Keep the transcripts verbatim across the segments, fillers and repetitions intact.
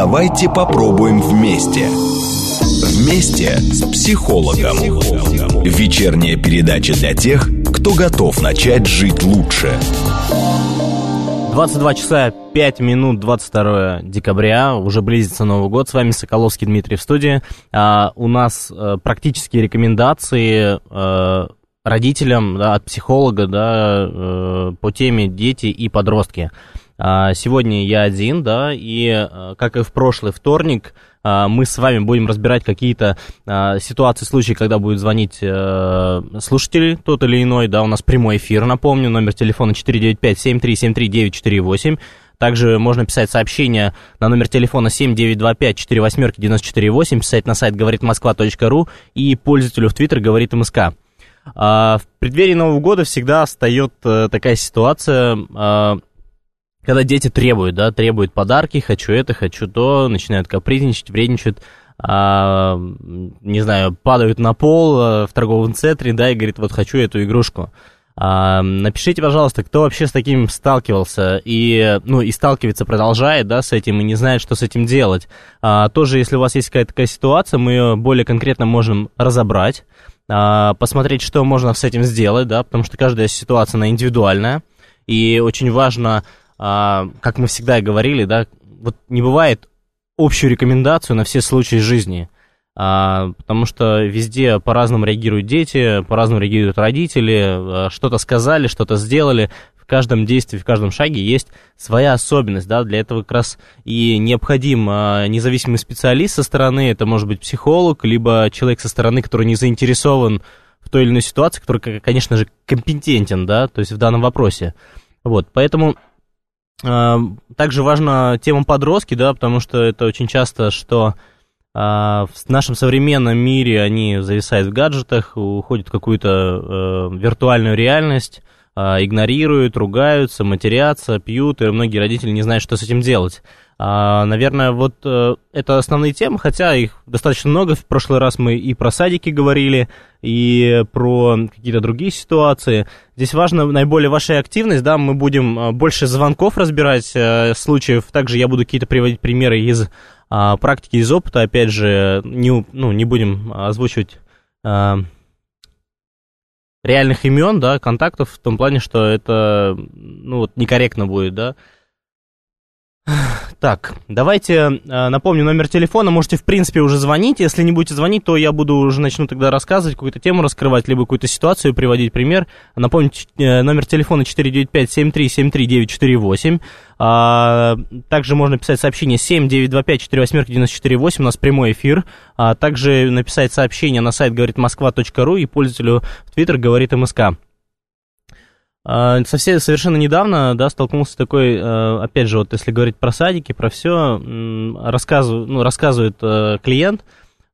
Давайте попробуем вместе. Вместе с психологом. Вечерняя передача для тех, кто готов начать жить лучше. двадцать два часа пять минут, двадцать второе декабря, уже близится Новый год. С вами Соколовский Дмитрий в студии. А, у нас а, практические рекомендации а, родителям, да, от психолога, да, а, по теме дети и подростки. А, сегодня я один, да, и а, как и в прошлый вторник, а, мы с вами будем разбирать какие-то а, ситуации, случаи, когда будет звонить а, слушатель тот или иной, да, у нас прямой эфир, напомню, номер телефона четыре девять пять семь три семь три девять четыре восемь. Также можно писать сообщения на номер телефона семь девять два пять четыре восемь девять четыре восемь, писать на сайт говорит москва точка ру и пользователю в Твиттер говорит МСК. А, в преддверии Нового года всегда встает а, такая ситуация, а, когда дети требуют, да, требуют подарки, хочу это, хочу то, начинают капризничать, вредничать, а, не знаю, падают на пол а, в торговом центре, да, и говорит, вот хочу эту игрушку. А, напишите, пожалуйста, кто вообще с таким сталкивался и, ну, и сталкиваться продолжает, да, с этим и не знает, что с этим делать. А, тоже, если у вас есть какая-то такая ситуация, мы ее более конкретно можем разобрать, а, посмотреть, что можно с этим сделать, да, потому что каждая ситуация, она индивидуальная, и очень важно, а, как мы всегда и говорили, да, вот не бывает общую рекомендацию на все случаи жизни. А, потому что везде по-разному реагируют дети, по-разному реагируют родители, что-то сказали, что-то сделали, в каждом действии, в каждом шаге есть своя особенность, да, для этого как раз и необходим а, независимый специалист со стороны, это может быть психолог, либо человек со стороны, который не заинтересован в той или иной ситуации, который, конечно же, компетентен, да, то есть в данном вопросе, вот, поэтому... а, также важна тема подростки, да, потому что это очень часто, что... в нашем современном мире они зависают в гаджетах, уходят в какую-то э, виртуальную реальность, э, игнорируют, ругаются, матерятся, пьют, и многие родители не знают, что с этим делать. А, наверное, вот э, это основные темы, хотя их достаточно много. В прошлый раз мы и про садики говорили, и про какие-то другие ситуации. Здесь важна наиболее ваша активность, да, мы будем больше звонков разбирать, э, случаев, также я буду какие-то приводить примеры из... А, практики, из опыта, опять же, не, ну, не будем озвучивать а, реальных имен, да, контактов, в том плане, что это, ну, вот, некорректно будет, да. Так, давайте а, напомню номер телефона, можете, в принципе, уже звонить, если не будете звонить, то я буду уже начну тогда рассказывать, какую-то тему раскрывать, либо какую-то ситуацию приводить пример. Напомню, номер телефона четыре девять пять семь три семь три девять четыре восемь. А, также можно писать сообщение семь девять два пять четыре восемь девять четыре восемь, у нас прямой эфир. А также написать сообщение на сайт говорит москва точка ру и пользователю в Твиттер говорит МСК. А, совсем совершенно недавно, да, столкнулся с такой, опять же, вот если говорить про садики, про все, рассказывает, ну, рассказывает клиент,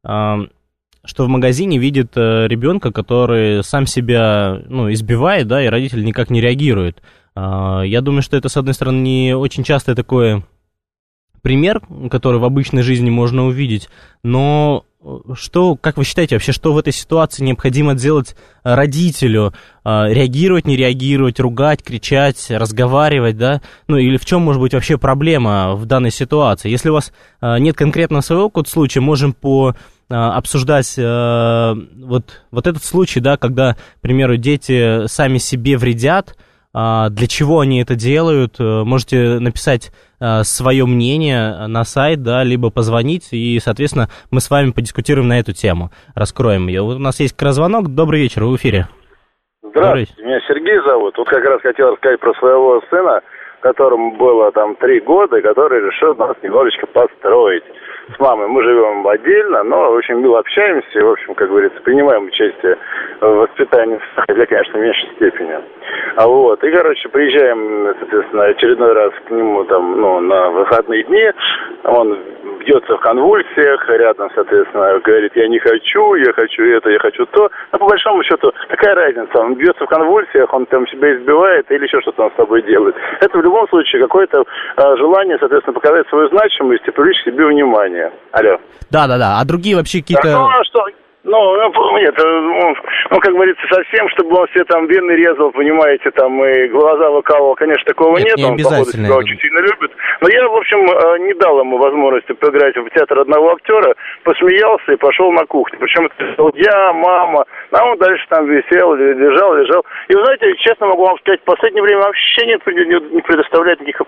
что в магазине видит ребенка, который сам себя, ну, избивает, да, и родитель никак не реагирует. Я думаю, что это, с одной стороны, не очень частый такой пример, который в обычной жизни можно увидеть, но что, как вы считаете вообще, что в этой ситуации необходимо делать родителю? Реагировать, не реагировать, ругать, кричать, разговаривать, да? Ну, или в чем может быть вообще проблема в данной ситуации? Если у вас нет конкретного своего какого-то случая, можем по... обсуждать э, вот, вот этот случай, да, когда, к примеру, дети сами себе вредят, э, для чего они это делают, э, можете написать э, свое мнение на сайт, да, либо позвонить, и, соответственно, мы с вами подискутируем на эту тему, раскроем ее. Вот у нас есть как раз звонок, добрый вечер, вы в эфире. Здравствуйте, меня Сергей зовут, вот как раз хотел рассказать про своего сына, которому было там три года, который решил нас немножечко построить. С мамой мы живем отдельно, но очень мило общаемся, и, в общем, как говорится, принимаем участие в воспитании, хотя, конечно, в меньшей степени. А вот, и, короче, приезжаем, соответственно, очередной раз к нему там, ну, на выходные дни, он бьется в конвульсиях, рядом, соответственно, говорит, я не хочу, я хочу это, я хочу то. Но, по большому счету, какая разница, он бьется в конвульсиях, он там себя избивает или еще что-то он с собой делает. Это в любом случае какое-то а, желание, соответственно, показать свою значимость и привлечь к себе внимание. Алло. Да-да-да, а другие вообще какие-то... Да, ну, а что... Ну, нет, ну, ну, как говорится, совсем, чтобы он все там вены резал, понимаете, там, и глаза выкалывал, конечно, такого нет, нет, не он, походу, себя очень сильно любит. Но я, в общем, не дал ему возможности поиграть в театр одного актера, посмеялся и пошел на кухню. Причем это сделал я, мама, а он дальше там висел, лежал, лежал. И, вы знаете, честно могу вам сказать, в последнее время вообще нет, не предоставляет никаких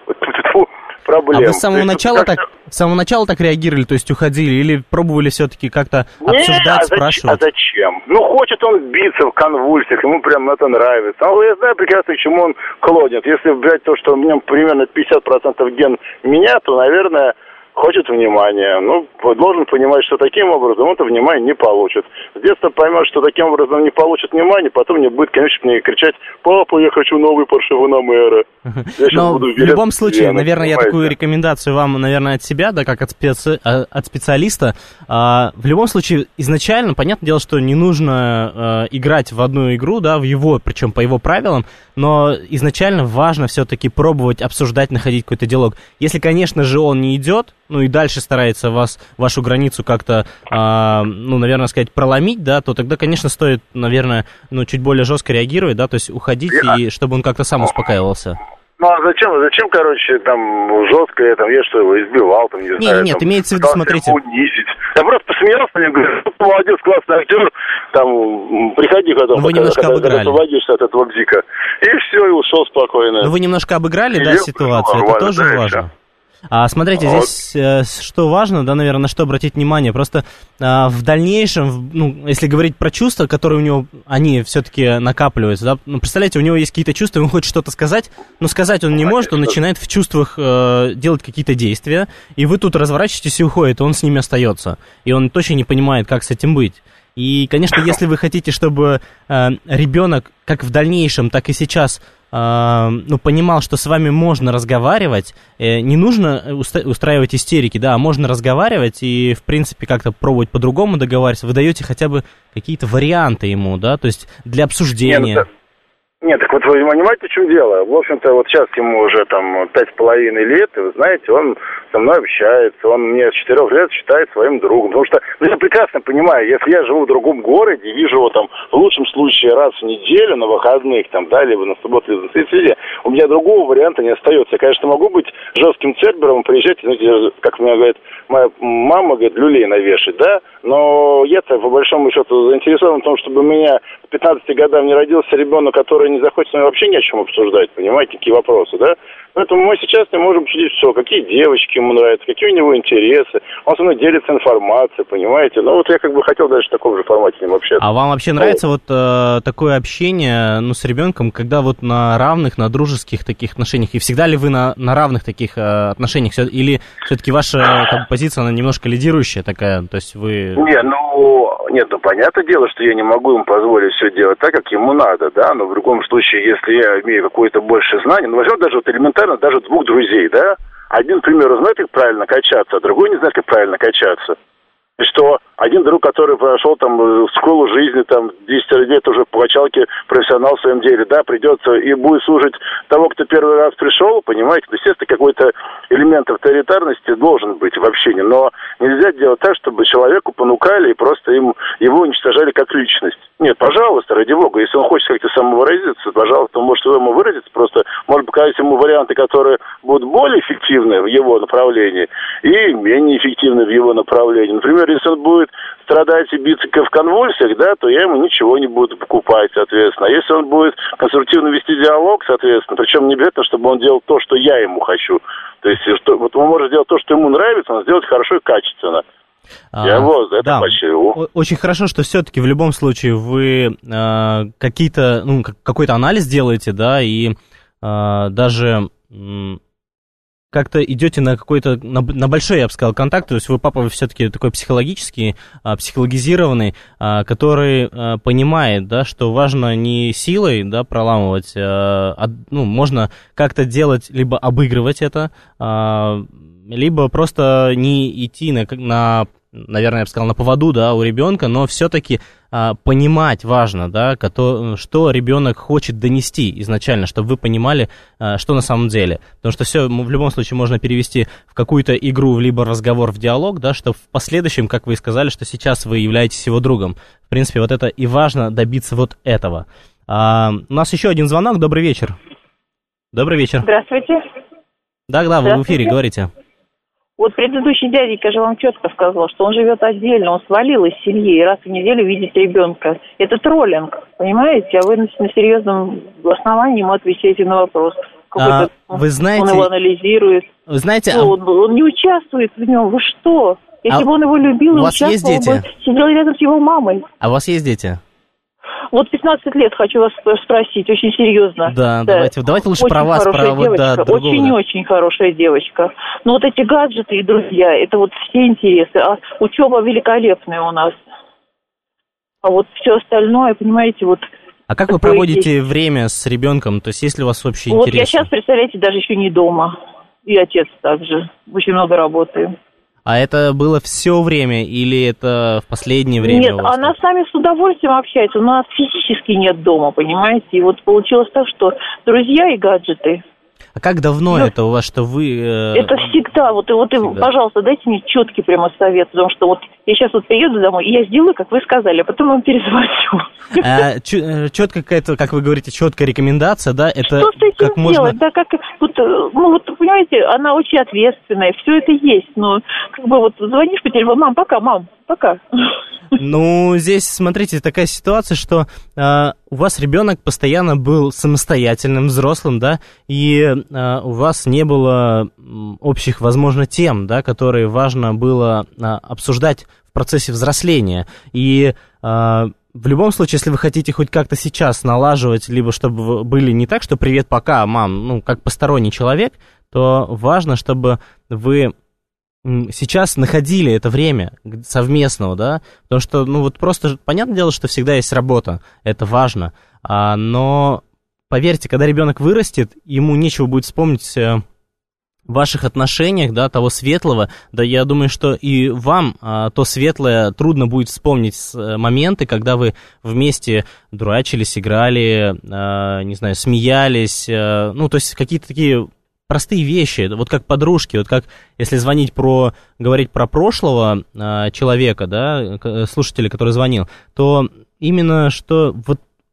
проблем. А вы с самого начала так, с самого начала так реагировали, то есть уходили, или пробовали все-таки как-то обсуждать, а спрашивать? А зачем? Ну, хочет он биться в конвульсиях, ему прям это нравится. Но я знаю прекрасно, к чему он клонит. Если взять то, что в нем примерно пятьдесят процентов ген меня, то, наверное, хочет внимания. Ну, должен понимать, что таким образом он-то внимания не получит. С детства поймет, что таким образом не получит внимания, потом не будет, конечно, мне кричать: «Папа, я хочу новый Porsche Panamera». Но в любом случае, наверное, я такую рекомендацию вам, наверное, от себя, да, как от, специ... от специалиста. А, в любом случае, изначально, понятное дело, что не нужно а, играть в одну игру, да, в его, причем по его правилам, но изначально важно все-таки пробовать обсуждать, находить какой-то диалог. Если, конечно же, он не идет, ну и дальше старается вас, вашу границу как-то, а, ну, наверное, сказать, проломить, да, то тогда, конечно, стоит, наверное, ну, чуть более жестко реагировать, да, то есть уходить, я... и чтобы он как-то сам успокаивался. Ну, а зачем, зачем, короче, там, жестко я, там, я что, его избивал, там, не, не знаю. Нет, нет, там, имеется в виду, смотрите. Унизить. Я просто посмеялся, мне говорю: ну, молодец, классный актер, там, приходи, когда, вы когда, немножко когда, обыграли. когда освободишься от этого бзика. И все, и ушел спокойно. Ну, вы немножко обыграли, и да, ситуацию, это тоже да, важно. А смотрите, вот. Здесь э, что важно, да, наверное, на что обратить внимание, просто э, в дальнейшем, ну, если говорить про чувства, которые у него, они все-таки накапливаются, да, ну, представляете, у него есть какие-то чувства, он хочет что-то сказать, но сказать он не Конечно. может, он начинает в чувствах э, делать какие-то действия, и вы тут разворачиваетесь и уходите, он с ними остается, и он точно не понимает, как с этим быть. И, конечно, если вы хотите, чтобы э, ребенок как в дальнейшем, так и сейчас ну, понимал, что с вами можно разговаривать, не нужно уста- устраивать истерики, да, можно разговаривать и, в принципе, как-то пробовать по-другому договариваться, вы даете хотя бы какие-то варианты ему, да, то есть для обсуждения. Нет, Нет, так вот вы понимаете, в чем дело? В общем-то, вот сейчас ему уже там пять с половиной лет, и вы знаете, он со мной общается, он мне с четырех лет считает своим другом. Потому что, ну, я прекрасно понимаю, если я живу в другом городе, вижу его там в лучшем случае раз в неделю на выходных, там, да, либо на субботу, либо на среде, у меня другого варианта не остается. Я, конечно, могу быть жестким цербером, приезжать, знаете, как мне говорит моя мама, говорит, люлей навешать, да, но я-то, по большому счету, заинтересован в том, чтобы у меня к пятнадцати годам не родился ребенок, который не захочет с нами вообще ни о чем обсуждать, понимаете, какие вопросы, да? Поэтому мы сейчас не можем обсудить все, какие девочки ему нравятся, какие у него интересы. Он со мной делится информацией, понимаете? Ну, вот я как бы хотел дальше в таком же формате с ним общаться. А вам вообще нравится вот э, такое общение, ну, с ребенком, когда вот на равных, на дружеских таких отношениях? И всегда ли вы на, на равных таких э, отношениях? Или все-таки ваша как бы, позиция, она немножко лидирующая такая? То есть вы... Не, ну, нет, ну, понятное дело, что я не могу ему позволить все делать так, как ему надо, да? Но в другом случае, если я имею какое-то большее знание, ну, возьмем даже вот элементарно, даже двух друзей, да? Один, к примеру, знает, как правильно качаться, а другой не знает, как правильно качаться. И что один друг, который прошел там школу жизни, там, десять лет уже по качалке, профессионал в своем деле, да, придется и будет слушать того, кто первый раз пришел, понимаете, ну, естественно, какой-то элемент авторитарности должен быть в общении, но нельзя делать так, чтобы человеку понукали и просто им, его уничтожали как личность. Нет, пожалуйста, ради бога, если он хочет как-то самовыразиться, пожалуйста, он может ему выразиться, просто может показать ему варианты, которые будут более эффективны в его направлении и менее эффективны в его направлении. Например, если он будет страдать и биться в конвульсиях, да, то я ему ничего не буду покупать, соответственно. А если он будет конструктивно вести диалог, соответственно, причем не обязательно, чтобы он делал то, что я ему хочу. То есть, что, вот он может сделать то, что ему нравится, он сделает хорошо и качественно. Я а, его за это да, поощрю. Очень хорошо, что все-таки в любом случае вы э, какие-то, ну, какой-то анализ делаете, да, и э, даже э, как-то идете на какой-то, на, на большой, я бы сказал, контакт, то есть вы, папа, вы все-таки такой психологический, э, психологизированный, э, который э, понимает, да, что важно не силой, да, проламывать, э, а, ну, можно как-то делать, либо обыгрывать это, э, либо просто не идти на, на наверное, я бы сказал, на поводу, да, у ребенка, но все-таки а, понимать важно, да, кото, что ребенок хочет донести изначально, чтобы вы понимали, а, что на самом деле. Потому что все в любом случае можно перевести в какую-то игру, либо разговор, в диалог, да, что в последующем, как вы и сказали, что сейчас вы являетесь его другом. В принципе, вот это и важно добиться вот этого. А, у нас еще один звонок. Добрый вечер. Добрый вечер. Здравствуйте. Да-да, вы в эфире, говорите. Вот предыдущий дяденька же вам четко сказал, что он живет отдельно, он свалил из семьи и раз в неделю видит ребенка. Это троллинг, понимаете? А вы на, на серьезном основании ему отвечаете на вопрос. А, вы знаете... Он его анализирует. Вы знаете... Ну, он, он не участвует в нем, вы что? Если а бы он его любил и участвовал бы, сидел рядом с его мамой. А у вас есть дети? Вот пятнадцать лет хочу вас спросить, очень серьезно. Да, да. давайте, давайте лучше очень про вас, про вот, да, другого. Очень-очень хорошая девочка. Но вот эти гаджеты и друзья, это вот все интересы. А учеба великолепная у нас. А вот все остальное, понимаете, вот... А как вы проводите есть... время с ребенком? То есть есть ли у вас общие вот интересы? Вот я сейчас, представляете, даже еще не дома. И отец также. Очень много работаем. А это было все время или это в последнее время? Нет, она с нами с удовольствием общается, но у нас физически нет дома, понимаете? И вот получилось так, что друзья и гаджеты. А как давно ну, это у вас, что вы... Э... Это всегда. Вот, и, вот и, пожалуйста, дайте мне четкий прямо совет, потому что вот я сейчас вот приеду домой, и я сделаю, как вы сказали, а потом вам перезвоню. А, четко какая-то, как вы говорите, четкая рекомендация, да? Это что с этим как можно... делать? Да, как, вот, ну, вот, понимаете, она очень ответственная, все это есть, но как бы вот звонишь по телефону, мам, пока, мам, пока. Ну, здесь, смотрите, такая ситуация, что э, у вас ребенок постоянно был самостоятельным, взрослым, да, и э, у вас не было общих, возможно, тем, да, которые важно было э, обсуждать в процессе взросления. И э, в любом случае, если вы хотите хоть как-то сейчас налаживать, либо чтобы вы были не так, что «привет, пока, мам», ну, как посторонний человек, то важно, чтобы вы... сейчас находили это время совместного, да, потому что, ну, вот просто, понятное дело, что всегда есть работа, это важно, а, но, поверьте, когда ребенок вырастет, ему нечего будет вспомнить в ваших отношениях, да, того светлого, да, я думаю, что и вам а, то светлое трудно будет вспомнить моменты, когда вы вместе дурачились, играли, а, не знаю, смеялись, а, ну, то есть какие-то такие... простые вещи, вот как подружки, вот как, если звонить про, говорить про прошлого э, человека, да, слушателя, который звонил, то именно что, вот,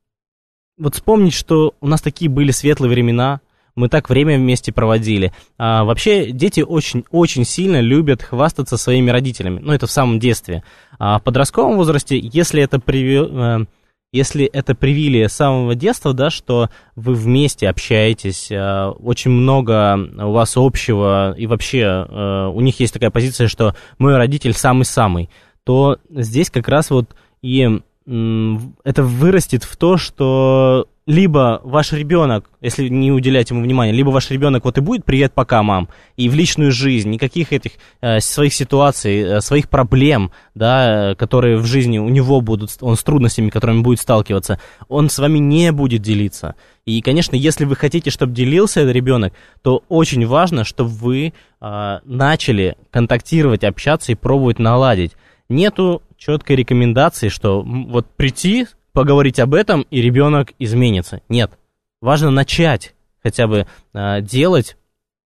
вот вспомнить, что у нас такие были светлые времена, мы так время вместе проводили. А вообще дети очень-очень сильно любят хвастаться своими родителями, ну, это в самом детстве. А в подростковом возрасте, если это привело... Если это привили с самого детства, да, что вы вместе общаетесь, очень много у вас общего, и вообще у них есть такая позиция, что мой родитель самый-самый, то здесь как раз вот и это вырастет в то, что либо ваш ребенок, если не уделять ему внимания, либо ваш ребенок вот и будет «привет, пока, мам», и в личную жизнь, никаких этих э, своих ситуаций, э, своих проблем, да, которые в жизни у него будут, он с трудностями, которыми будет сталкиваться, он с вами не будет делиться. И, конечно, если вы хотите, чтобы делился этот ребенок, то очень важно, чтобы вы э, начали контактировать, общаться и пробовать наладить. Нету четкой рекомендации, что вот прийти, поговорить об этом, и ребенок изменится. Нет. Важно начать хотя бы э, делать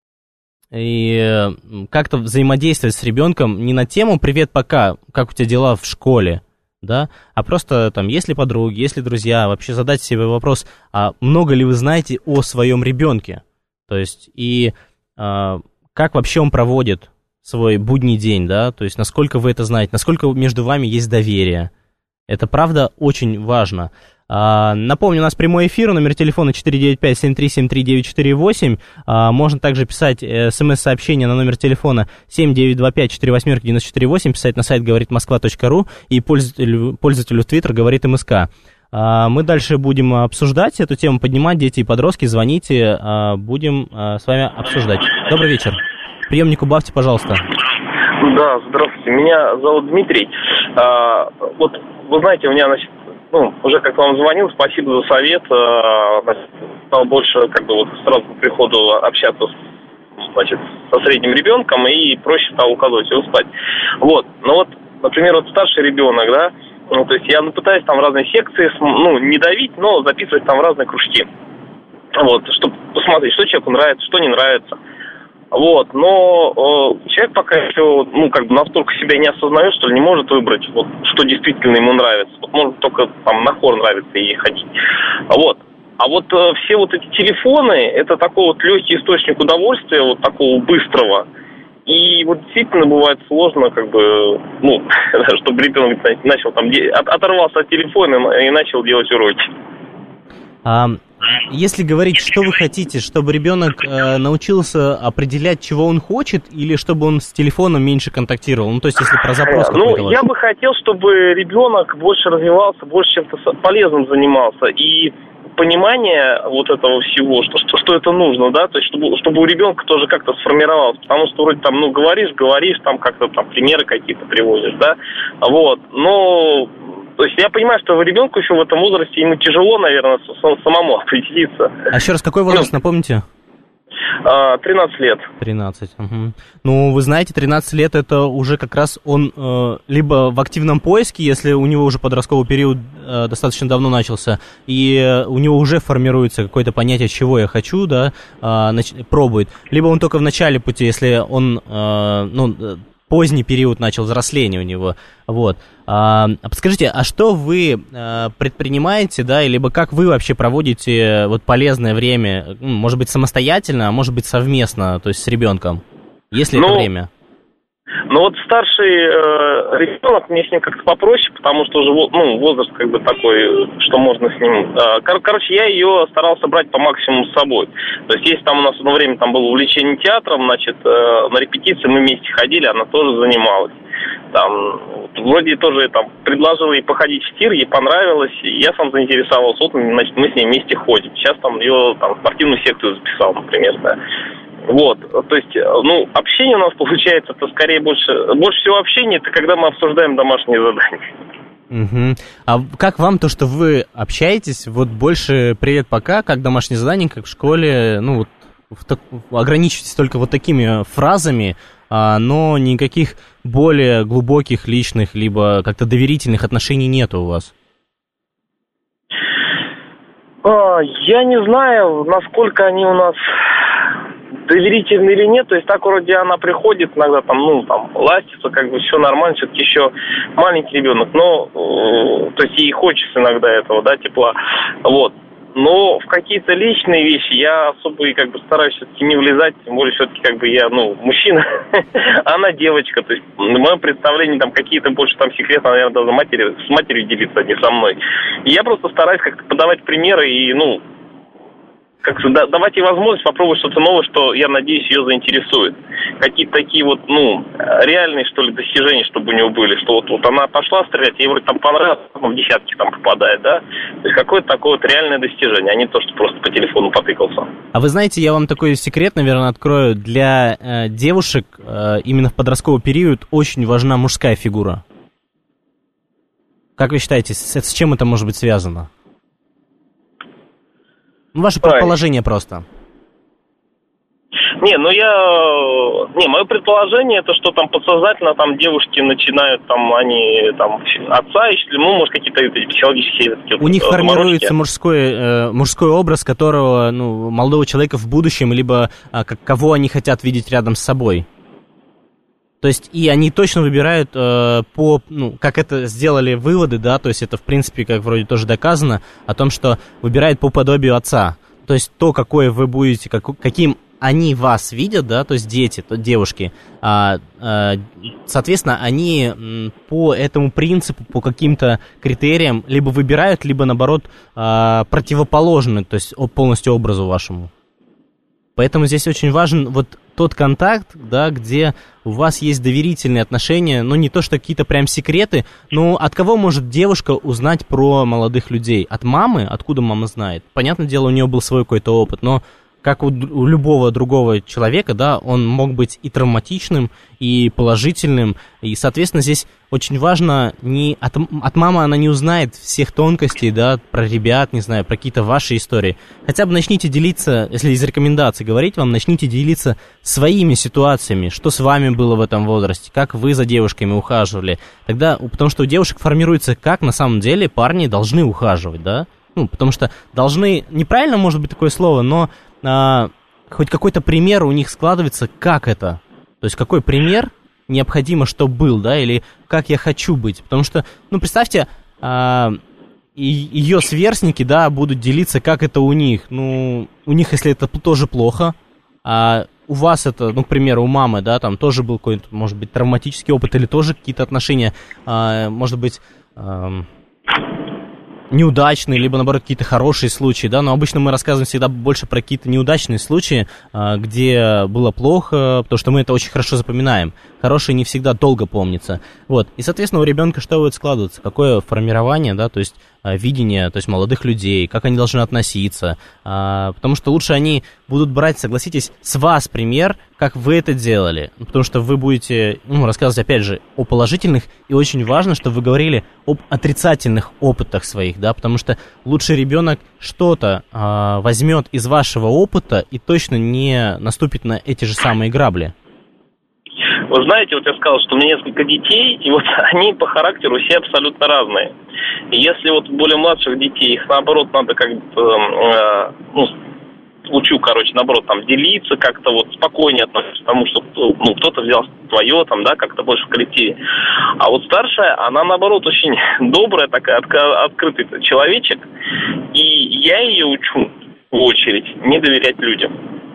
и э, как-то взаимодействовать с ребенком не на тему «привет, пока, как у тебя дела в школе», да, а просто там, есть ли подруги, есть ли друзья, вообще задать себе вопрос, а много ли вы знаете о своем ребенке, то есть и э, как вообще он проводит свой будний день, да, то есть насколько вы это знаете, насколько между вами есть доверие. Это, правда, очень важно. А, напомню, у нас прямой эфир, номер телефона четыре девять пять семь три семь три девять четыре восемь. А, можно также писать смс-сообщение на номер телефона семь девять два пять четыре восемь девять четыре восемь, писать на сайт говорит москва точка ру и пользователю, пользователю в Твиттер говорит МСК. А, мы дальше будем обсуждать эту тему, поднимать, дети и подростки, звоните, а, будем а, с вами обсуждать. Добрый вечер. Приемник убавьте, пожалуйста. Да, здравствуйте. Меня зовут Дмитрий. А, вот, вы знаете, у меня, значит, ну, уже как вам звонил, спасибо за совет. А, стал больше, как бы, вот сразу по приходу общаться с значит, со средним ребенком, и проще стало укладывать его спать. Вот, но вот, например, вот старший ребенок, да, ну, то есть я пытаюсь там разные секции, ну, не давить, но записывать там разные кружки. Вот, чтобы посмотреть, что человеку нравится, что не нравится. Вот, но э, человек пока еще, ну, как бы настолько себя не осознает, что ли, не может выбрать, вот, что действительно ему нравится. Вот, может только там на хор нравится и ходить. Вот. А вот э, все вот эти телефоны, это такой вот легкий источник удовольствия, вот такого быстрого. И вот действительно бывает сложно, как бы, ну, чтобы ребенок начал там, оторвался от телефона и начал делать уроки. А, если говорить, что вы хотите, чтобы ребенок э, научился определять, чего он хочет, или чтобы он с телефоном меньше контактировал? Ну, то есть, если про запрос какой-то... Ну, я бы хотел, чтобы ребенок больше развивался, больше чем-то полезным занимался, и понимание вот этого всего, что, что, что это нужно, да, то есть, чтобы, чтобы у ребенка тоже как-то сформировалось, потому что вроде там, ну, говоришь, говоришь, там как-то там примеры какие-то приводишь, да, вот, но... То есть я понимаю, что ребенку еще в этом возрасте ему тяжело, наверное, самому определиться. А еще раз, какой возраст, напомните? тринадцать лет. тринадцать. Угу. Ну, вы знаете, тринадцать лет это уже как раз он э, либо в активном поиске, если у него уже подростковый период э, достаточно давно начался, и э, у него уже формируется какое-то понятие, чего я хочу, да, э, нач- пробует. Либо он только в начале пути, если он, э, ну, поздний период начал взросления у него, вот. А, подскажите, а что вы а, предпринимаете, да, либо как вы вообще проводите вот полезное время, может быть, самостоятельно, а может быть, совместно, то есть с ребенком? Есть ли ну, это время? Ну вот старший э, ребенок, мне с ним как-то попроще, потому что уже ну, возраст как бы такой, что можно с ним... Э, кор- короче, я ее старался брать по максимуму с собой. То есть, если там у нас одно время там было увлечение театром, значит, э, на репетиции мы вместе ходили, она тоже занималась. Там, вроде тоже там предложила ей походить в тир, ей понравилось, я сам заинтересовался, вот, значит, мы с ней вместе ходим. Сейчас там ее там, в спортивную секцию записал, например, да. Вот, то есть, ну, общение у нас получается, это скорее больше, больше всего общения, это когда мы обсуждаем домашние задания. Угу. А как вам то, что вы общаетесь, вот больше привет пока, как домашние задания, как в школе, ну, вот в так, ограничивайтесь только вот такими фразами, а, но никаких более глубоких личных, либо как-то доверительных отношений нет у вас? А, я не знаю, насколько они у нас... доверительно или нет, то есть так вроде она приходит иногда там, ну, там, ластится, как бы все нормально, все-таки еще маленький ребенок, но, э, то есть ей хочется иногда этого, да, тепла, вот. Но в какие-то личные вещи я особо и как бы стараюсь все-таки не влезать, тем более все-таки как бы я, ну, мужчина, а она девочка, то есть в моем представлении там какие-то больше там секреты, наверное, должна матери, с матерью делиться, а не со мной. И я просто стараюсь как-то подавать примеры и, ну, как да, давать ей возможность попробовать что-то новое, что, я надеюсь, ее заинтересует. Какие-то такие вот, ну, реальные, что ли, достижения, чтобы у нее были. Что вот, вот она пошла стрелять, ей вроде там понравилось, в десятки там попадает, да? То есть какое-то такое вот реальное достижение, а не то, что просто по телефону потыкался. А вы знаете, я вам такой секрет, наверное, открою. Для э, девушек э, именно в подростковый период очень важна мужская фигура. Как вы считаете, с, с чем это может быть связано? Ваше предположение Ой. просто. Не, ну я... Не, мое предположение, это что там подсознательно там девушки начинают, там, они, там, отца ищут, ну, может, какие-то психологические... У них формируется мужской, э, мужской образ, которого, ну, молодого человека в будущем, либо э, кого они хотят видеть рядом с собой. То есть, и они точно выбирают э, по, ну, как это сделали выводы, да, то есть это, в принципе, как вроде тоже доказано, о том, что выбирают по подобию отца. То есть то, какое вы будете, как, каким они вас видят, да, то есть дети, то девушки, а, а, соответственно, они по этому принципу, по каким-то критериям либо выбирают, либо, наоборот, а, противоположны, то есть полностью образу вашему. Поэтому здесь очень важен вот тот контакт, да, где у вас есть доверительные отношения, но не то, что какие-то прям секреты, но от кого может девушка узнать про молодых людей? От мамы? Откуда мама знает? Понятное дело, у нее был свой какой-то опыт, но как у, у любого другого человека, да, он мог быть и травматичным, и положительным, и, соответственно, здесь очень важно, не от, от мамы она не узнает всех тонкостей, да, про ребят, не знаю, про какие-то ваши истории. Хотя бы начните делиться, если из рекомендаций говорить вам, начните делиться своими ситуациями, что с вами было в этом возрасте, как вы за девушками ухаживали. Тогда, потому что у девушек формируется, как на самом деле парни должны ухаживать, да, ну, потому что должны, неправильно может быть такое слово, но а, хоть какой-то пример у них складывается, как это. То есть какой пример необходимо, чтобы был, да, или как я хочу быть. Потому что, ну, представьте, а, и, ее сверстники, да, будут делиться, как это у них. Ну, у них, если это тоже плохо, а у вас это, ну, к примеру, у мамы, да, там тоже был какой-то, может быть, травматический опыт, или тоже какие-то отношения, а, может быть... А, неудачные, либо, наоборот, какие-то хорошие случаи, да, но обычно мы рассказываем всегда больше про какие-то неудачные случаи, где было плохо, потому что мы это очень хорошо запоминаем. Хорошие не всегда долго помнятся. Вот. И, соответственно, у ребенка что будет складываться? Какое формирование, да, то есть видение, то есть молодых людей, как они должны относиться. Потому что лучше они будут брать, согласитесь, с вас пример, как вы это делали. Потому что вы будете, ну, рассказывать, опять же, о положительных, и очень важно, чтобы вы говорили об отрицательных опытах своих, да, потому что лучше ребенок что-то а, возьмет из вашего опыта и точно не наступит на эти же самые грабли. Вы знаете, вот я сказал, что у меня несколько детей, и вот они по характеру все абсолютно разные. И если вот более младших детей, их наоборот надо как-то, э, ну, учу, короче, наоборот, там, делиться, как-то вот спокойнее относиться к тому, что, ну, кто-то взял твое, там, да, как-то больше в коллективе. А вот старшая, она, наоборот, очень добрая, такая, открытый человечек, и я ее учу, в очередь, не доверять людям.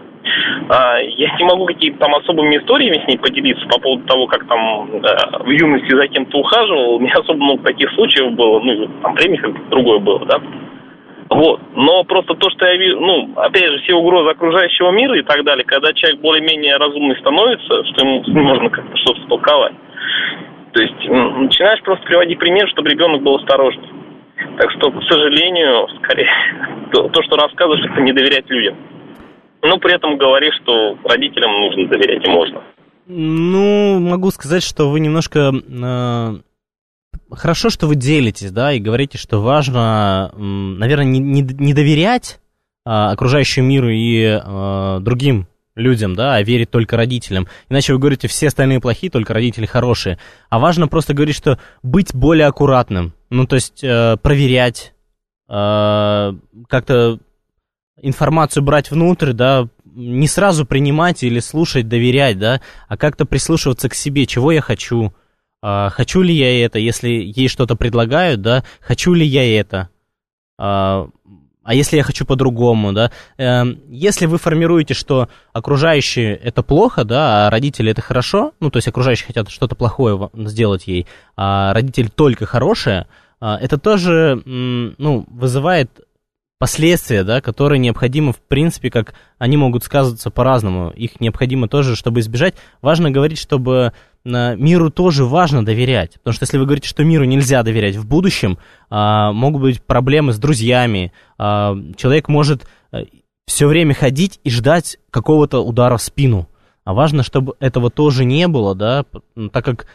Я не могу какими-то там особыми историями с ней поделиться по поводу того, как там в юности за кем-то ухаживал. У меня особо много таких случаев было, ну, там время как-то другое было, да. Вот. Но просто то, что я вижу, ну, опять же, все угрозы окружающего мира и так далее, когда человек более-менее разумный становится, что ему можно как-то что-то столковать. То есть начинаешь просто приводить пример, чтобы ребенок был осторожнее. Так что, к сожалению, скорее, то, то что рассказываешь, это не доверять людям. Но при этом говоришь, что родителям нужно доверять и можно. Ну, могу сказать, что вы немножко... Э, хорошо, что вы делитесь, да, и говорите, что важно, э, наверное, не, не, не доверять э, окружающему миру и э, другим людям, да, а верить только родителям. Иначе вы говорите, все остальные плохие, только родители хорошие. А важно просто говорить, что быть более аккуратным. Ну, то есть э, проверять, э, как-то... информацию брать внутрь, да, не сразу принимать или слушать, доверять, да, а как-то прислушиваться к себе, чего я хочу, а, хочу ли я это, если ей что-то предлагают, да, хочу ли я это, а, а если я хочу по-другому, да, э, если вы формируете, что окружающие это плохо, да, а родители это хорошо, ну, то есть окружающие хотят что-то плохое сделать ей, а родители только хорошее, а, это тоже, ну, вызывает последствия, да, которые необходимы, в принципе, как они могут сказываться по-разному. Их необходимо тоже, чтобы избежать. Важно говорить, чтобы миру тоже важно доверять. Потому что если вы говорите, что миру нельзя доверять в будущем, а, могут быть проблемы с друзьями. А, человек может все время ходить и ждать какого-то удара в спину. А важно, чтобы этого тоже не было, да, так как,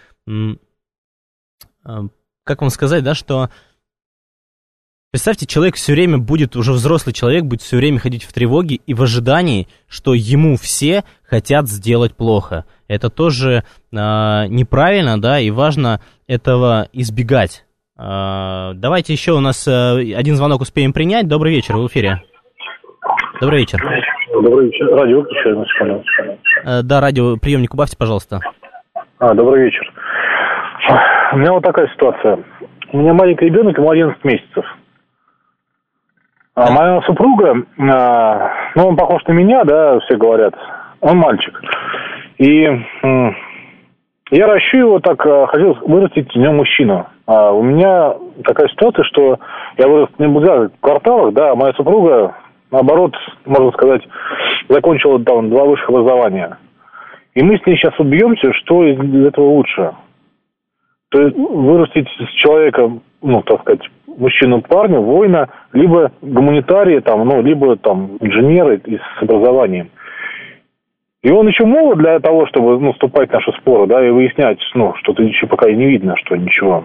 как вам сказать, да, что представьте, человек все время будет, уже взрослый человек, будет все время ходить в тревоге и в ожидании, что ему все хотят сделать плохо. Это тоже э, неправильно, да, и важно этого избегать. Э, давайте еще у нас э, один звонок успеем принять. Добрый вечер, в эфире. Добрый вечер. Добрый вечер. Радио выключаю на секунду. Э, да, радиоприемник убавьте, пожалуйста. А, добрый вечер. У меня вот такая ситуация. У меня маленький ребенок, ему одиннадцать месяцев. А моя супруга, ну, он похож на меня, да, все говорят, он мальчик. И я ращу его так, хотел вырастить в нем мужчину. А у меня такая ситуация, что я вырос не в кварталах, да, а моя супруга, наоборот, можно сказать, закончила там два высших образования. И мы с ней сейчас убьемся, что из этого лучше. То есть вырастить с человека, ну, так сказать, мужчину-парня, воина, либо гуманитария, там, ну, либо там инженеры с образованием. И он еще молод для того, чтобы, ну, вступать в наши споры, да, и выяснять, ну, что-то еще пока и не видно, что ничего.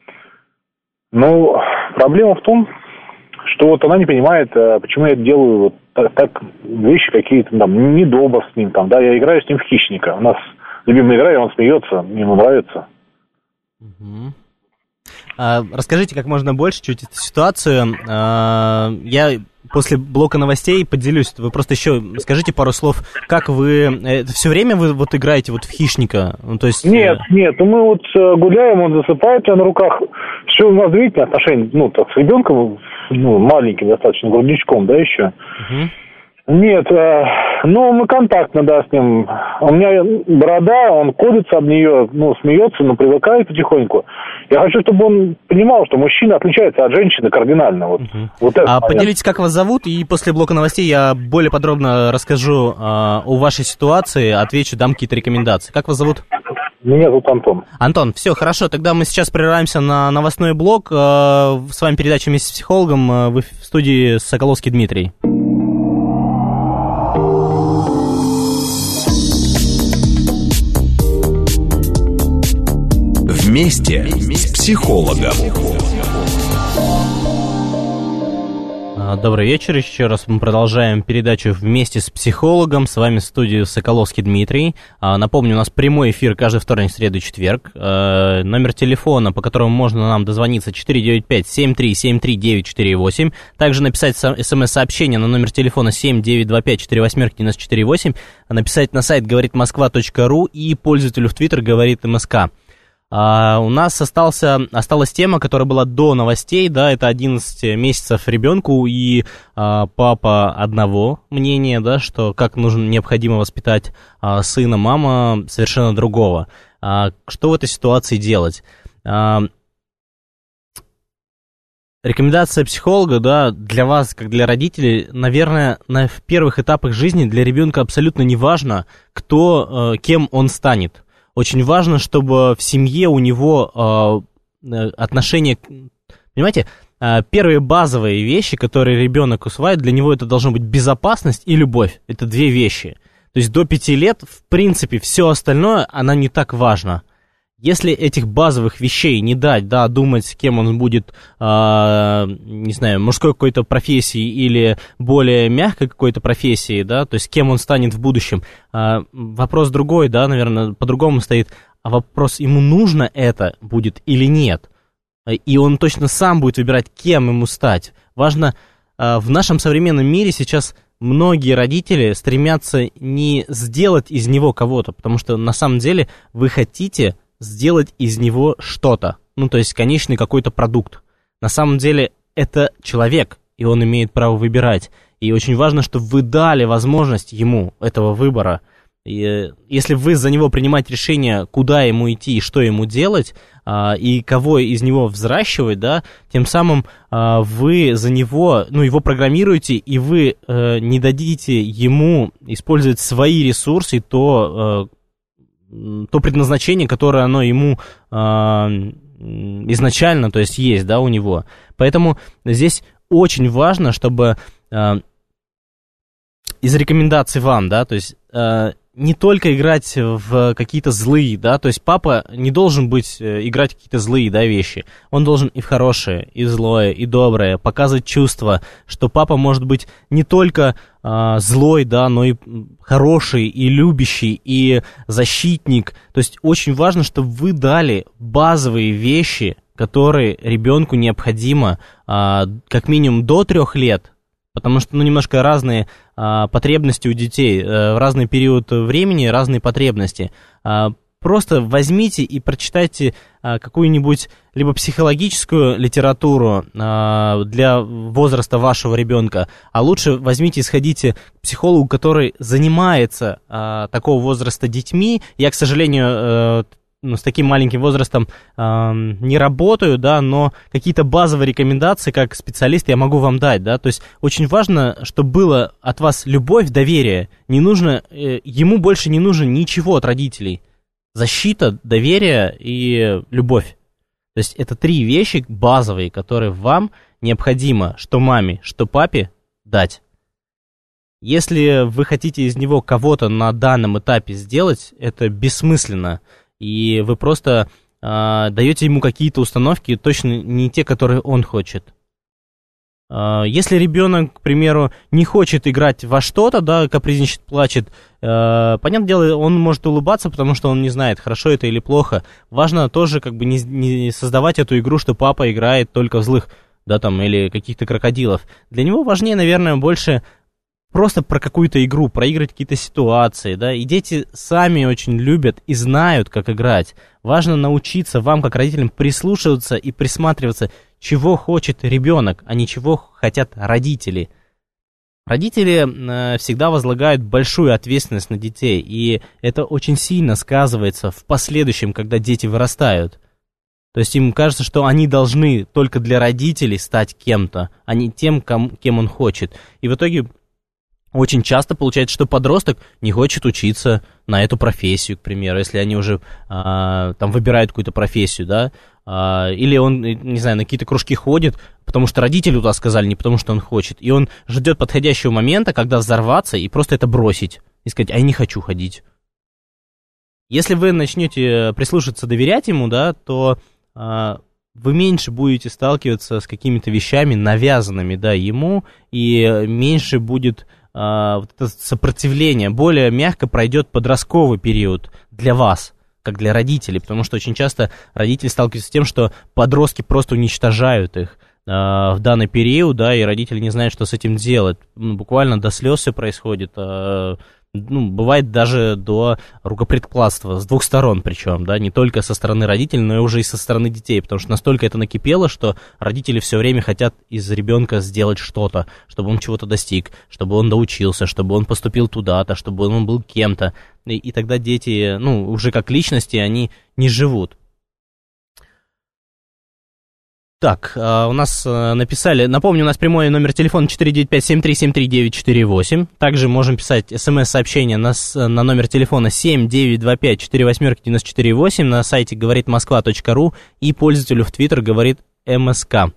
Но проблема в том, что вот она не понимает, почему я делаю вот так, так вещи какие-то, там, недобр с ним, там, да, я играю с ним в хищника. У нас любимая игра, и он смеется, ему нравится. Угу. А, расскажите как можно больше чуть эту ситуацию. А, я после блока новостей поделюсь. Вы просто еще скажите пару слов, как вы... Это все время вы вот играете вот в хищника? Ну, то есть... Нет, нет, мы вот гуляем, он засыпает у меня на руках. Все у нас, видите, отношения, ну, так, с ребенком, ну, маленьким достаточно, грудничком, да, еще. Угу. Нет, э, ну, мы контактно, да, с ним. У меня борода, он колется об нее, ну, смеется, но привыкает потихоньку. Я хочу, чтобы он понимал, что мужчина отличается от женщины кардинально. Вот, угу. вот это а понятно. Поделитесь, как вас зовут, и после блока новостей я более подробно расскажу а, о вашей ситуации, отвечу, дам какие-то рекомендации. Как вас зовут? Меня зовут Антон. Антон, все, хорошо, тогда мы сейчас прерываемся на новостной блок. С вами передача «Вместе с психологом», в студии Соколовский Дмитрий. Вместе с психологом. Добрый вечер, еще раз мы продолжаем передачу «Вместе с психологом». С вами в студии Соколовский Дмитрий. Напомню, у нас прямой эфир каждый вторник, среду, четверг. Номер телефона, по которому можно нам дозвониться, четыре девять пять семь три семь три девять четыре восемь. Также написать смс-сообщение на номер телефона семь девять два пять четыре восемь девяносто четыре восемь. Написать на сайт говорит москва точка ру и пользователю в Твиттер говорит МСК. Uh, у нас остался, осталась тема, которая была до новостей, да, это одиннадцать месяцев ребенку и uh, папа одного мнения, да, что как нужно, необходимо воспитать uh, сына, мама совершенно другого. Uh, что в этой ситуации делать? Uh, рекомендация психолога, да, для вас, как для родителей, наверное, на в первых этапах жизни для ребенка абсолютно не важно, кто, uh, кем он станет. Очень важно, чтобы в семье у него э, отношения, понимаете, э, первые базовые вещи, которые ребенок усваивает, для него это должно быть безопасность и любовь. Это две вещи. То есть до пяти лет, в принципе, все остальное, оно не так важно. Если этих базовых вещей не дать, да, думать, кем он будет, э, не знаю, мужской какой-то профессии или более мягкой какой-то профессии, да, то есть кем он станет в будущем, э, вопрос другой, да, наверное, по-другому стоит, а вопрос, ему нужно это будет или нет, и он точно сам будет выбирать, кем ему стать. Важно, э, в нашем современном мире сейчас многие родители стремятся не сделать из него кого-то, потому что на самом деле вы хотите сделать из него что-то, ну, то есть конечный какой-то продукт. На самом деле это человек, и он имеет право выбирать. И очень важно, чтобы вы дали возможность ему этого выбора. И если вы за него принимаете решение, куда ему идти и что ему делать, и кого из него взращивать, да, тем самым вы за него, ну, его программируете, и вы не дадите ему использовать свои ресурсы, то... то предназначение, которое оно ему э, изначально, то есть есть, да, у него. Поэтому здесь очень важно, чтобы э, из рекомендаций вам, да, то есть э, не только играть в какие-то злые, да, то есть папа не должен быть, э, играть в какие-то злые, да, вещи. Он должен и в хорошее, и злое, и доброе, показывать чувства, что папа может быть не только э, злой, да, но и хороший, и любящий, и защитник. То есть очень важно, чтобы вы дали базовые вещи, которые ребенку необходимо э, как минимум до трех лет, потому что, ну, немножко разные а, потребности у детей, а, в разный период времени разные потребности. А, просто возьмите и прочитайте а, какую-нибудь либо психологическую литературу а, для возраста вашего ребенка, а лучше возьмите и сходите к психологу, который занимается а, такого возраста детьми. Я, к сожалению, а, ну, с таким маленьким возрастом э, не работаю, да, но какие-то базовые рекомендации как специалист я могу вам дать, да, то есть очень важно, чтобы было от вас любовь, доверие, не нужно, э, ему больше не нужно ничего от родителей, защита, доверие и любовь. То есть это три вещи базовые, которые вам необходимо что маме, что папе дать. Если вы хотите из него кого-то на данном этапе сделать, это бессмысленно. И вы просто э, даете ему какие-то установки, точно не те, которые он хочет. Э, если ребенок, к примеру, не хочет играть во что-то, да, капризничает, плачет, э, понятное дело, он может улыбаться, потому что он не знает, хорошо это или плохо. Важно тоже как бы не, не создавать эту игру, что папа играет только в злых, да, там, или каких-то крокодилов. Для него важнее, наверное, больше просто про какую-то игру, проиграть какие-то ситуации, да, и дети сами очень любят и знают, как играть. Важно научиться вам, как родителям, прислушиваться и присматриваться, чего хочет ребенок, а не чего хотят родители. Родители э, всегда возлагают большую ответственность на детей, и это очень сильно сказывается в последующем, когда дети вырастают. То есть им кажется, что они должны только для родителей стать кем-то, а не тем, кем, кем он хочет. И в итоге очень часто получается, что подросток не хочет учиться на эту профессию, к примеру, если они уже а, там выбирают какую-то профессию, да, а, или он, не знаю, на какие-то кружки ходит, потому что родители туда сказали, не потому что он хочет, и он ждет подходящего момента, когда взорваться и просто это бросить, и сказать, а я не хочу ходить. Если вы начнете прислушиваться, доверять ему, да, то а, вы меньше будете сталкиваться с какими-то вещами, навязанными, да, ему, и меньше будет а, вот это сопротивление, более мягко пройдет подростковый период для вас, как для родителей, потому что очень часто родители сталкиваются с тем, что подростки просто уничтожают их а, в данный период, да, и родители не знают, что с этим делать. Ну, буквально до слез все происходит, а, ну, бывает даже до рукоприкладства, с двух сторон причем, да, не только со стороны родителей, но и уже и со стороны детей, потому что настолько это накипело, что родители все время хотят из ребенка сделать что-то, чтобы он чего-то достиг, чтобы он доучился, чтобы он поступил туда-то, чтобы он был кем-то, и, и тогда дети, ну, уже как личности, они не живут. Так, у нас написали, напомню, у нас прямой номер телефона четыре девять пять семь три семь три девять четыре восемь. Также можем писать смс-сообщение на, на номер телефона семь девять два пять четыре восемь девять четыре восемь на сайте говорит москва точка ру и пользователю в Твиттер говорит МСК.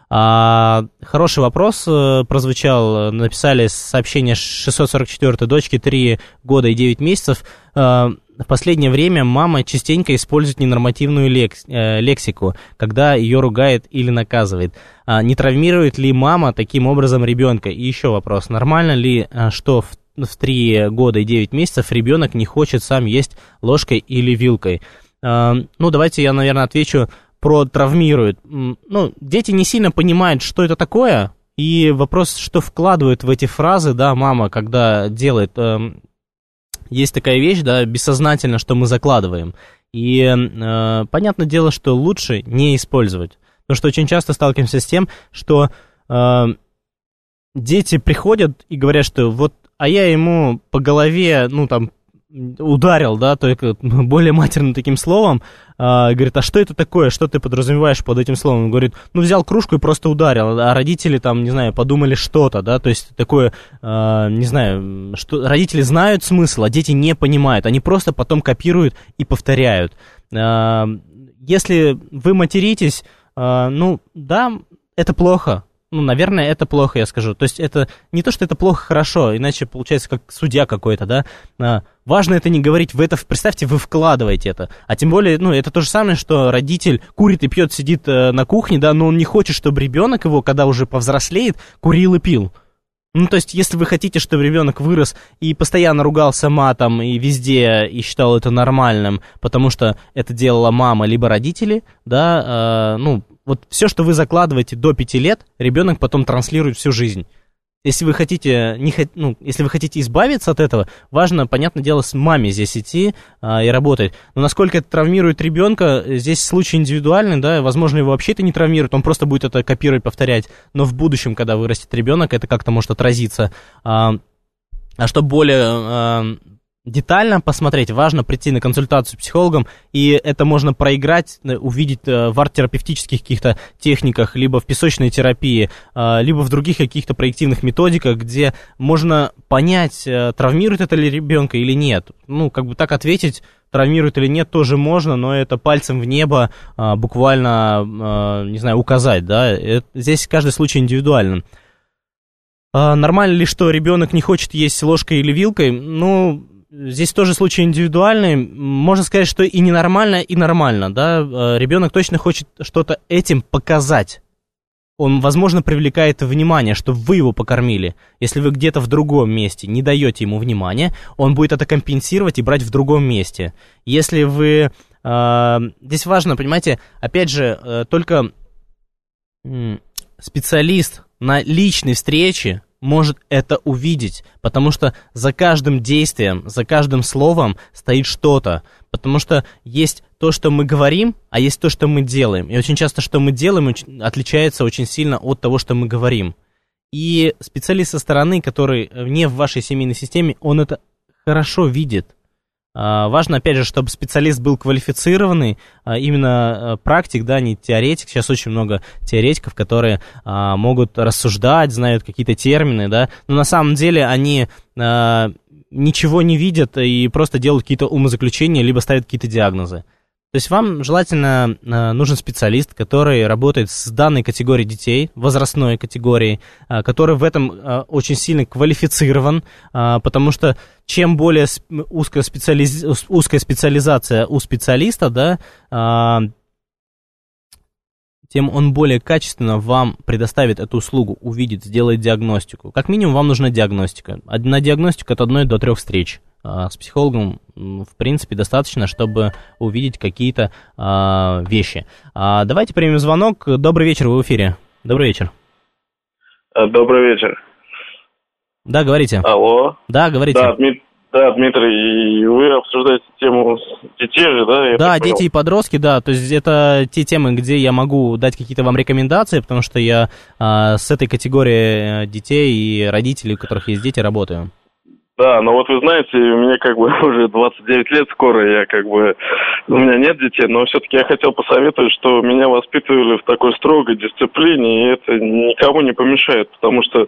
А, хороший вопрос прозвучал, написали сообщение шестьсот сорок четвёртой дочке три года и девять месяцев. А, в последнее время мама частенько использует ненормативную лекс, э, лексику, когда ее ругает или наказывает. А, не травмирует ли мама таким образом ребенка? И еще вопрос, нормально ли, что в, в три года и девять месяцев ребенок не хочет сам есть ложкой или вилкой? А, ну, давайте я, наверное, отвечу про травмирует. Ну, дети не сильно понимают, что это такое, и вопрос, что вкладывают в эти фразы, да, мама, когда делает... Э, Есть такая вещь, да, бессознательно, что мы закладываем. И э, понятное дело, что лучше не использовать. Потому что очень часто сталкиваемся с тем, что э, дети приходят и говорят, что вот, а я ему по голове, ну, там, ударил, да, только более матерным таким словом, а, говорит, а что это такое, что ты подразумеваешь под этим словом? Он говорит, ну, взял кружку и просто ударил, а родители там, не знаю, подумали что-то, да, то есть такое, а, не знаю, что родители знают смысл, а дети не понимают, они просто потом копируют и повторяют. А, если вы материтесь, а, ну, да, это плохо. Ну, наверное, это плохо, я скажу. То есть это не то, что это плохо, хорошо, иначе получается как судья какой-то, да. А, важно это не говорить, вы это, представьте, вы вкладываете это. А тем более, ну, это то же самое, что родитель курит и пьет, сидит э, на кухне, да, но он не хочет, чтобы ребенок его, когда уже повзрослеет, курил и пил. Ну, то есть, если вы хотите, чтобы ребенок вырос и постоянно ругался матом и везде, и считал это нормальным, потому что это делала мама либо родители, да, э, ну, вот все, что вы закладываете до пяти лет, ребенок потом транслирует всю жизнь. Если вы хотите, не, ну, если вы хотите избавиться от этого, важно, понятное дело, с мамой здесь идти а, и работать. Но насколько это травмирует ребенка, здесь случай индивидуальный, да, возможно, его вообще это не травмирует, он просто будет это копировать, повторять. Но в будущем, когда вырастет ребенок, это как-то может отразиться. А, а чтобы более а, детально посмотреть, важно прийти на консультацию с психологом, и это можно проиграть, увидеть в арт-терапевтических каких-то техниках, либо в песочной терапии, либо в других каких-то проективных методиках, где можно понять, травмирует это ли ребенка или нет. Ну, как бы так ответить, травмирует или нет, тоже можно, но это пальцем в небо буквально, не знаю, указать, да, здесь каждый случай индивидуален. Нормально ли, что ребенок не хочет есть ложкой или вилкой? Ну, здесь тоже случай индивидуальный. Можно сказать, что и ненормально, и нормально, да. Ребенок точно хочет что-то этим показать. Он, возможно, привлекает внимание, чтобы вы его покормили. Если вы где-то в другом месте не даете ему внимания, он будет это компенсировать и брать в другом месте. Если вы... Э, здесь важно, понимаете, опять же, э, только э, специалист на личной встрече может это увидеть, потому что за каждым действием, за каждым словом стоит что-то, потому что есть то, что мы говорим, а есть то, что мы делаем, и очень часто, что мы делаем, отличается очень сильно от того, что мы говорим, и специалист со стороны, который не в вашей семейной системе, он это хорошо видит. Важно, опять же, чтобы специалист был квалифицированный, именно практик, да, не теоретик. Сейчас очень много теоретиков, которые могут рассуждать, знают какие-то термины, да, но на самом деле они ничего не видят и просто делают какие-то умозаключения, либо ставят какие-то диагнозы. То есть вам желательно нужен специалист, который работает с данной категорией детей, возрастной категорией, который в этом очень сильно квалифицирован, потому что чем более узкая, специализ... узкая специализация у специалиста, да, тем он более качественно вам предоставит эту услугу, увидит, сделает диагностику. Как минимум вам нужна диагностика. На диагностику от одной до трех встреч. С психологом, в принципе, достаточно, чтобы увидеть какие-то а, вещи. А, давайте примем звонок. Добрый вечер, вы в эфире. Добрый вечер. Добрый вечер. Да, говорите. Алло. Да, говорите. Да, Дмит... да, Дмитрий, вы обсуждаете тему детей же, да? Я да, дети и подростки, да. То есть это те темы, где я могу дать какие-то вам рекомендации, потому что я а, с этой категорией детей и родителей, у которых есть дети, работаю. Да, но вот вы знаете, мне как бы уже двадцать девять лет скоро, я как бы, у меня нет детей, но все-таки я хотел посоветовать, что меня воспитывали в такой строгой дисциплине, и это никому не помешает, потому что э,